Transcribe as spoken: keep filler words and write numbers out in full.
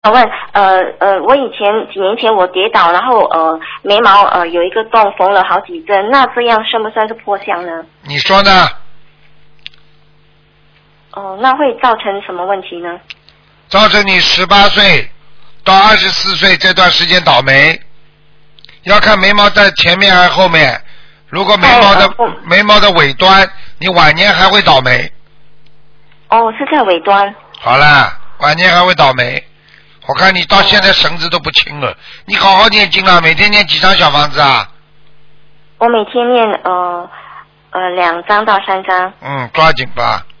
想问，呃呃，我以前几年前我跌倒，然后呃眉毛呃有一个洞，缝了好几针，那这样算不算是破相呢？ 你说呢？ 哦、那会造成什么问题呢？ 造成你十八岁到二十四岁这段时间倒霉，要看眉毛在前面还是后面。如果眉毛的、 哎呃眉毛的尾端，你晚年还会倒霉。 哦，是在尾端。 好了，晚年还会倒霉。我看你到现在绳子都不清了，你好好念经啊，每天念几张小房子啊？ 我每天念呃呃两张到三张。 嗯，抓紧吧。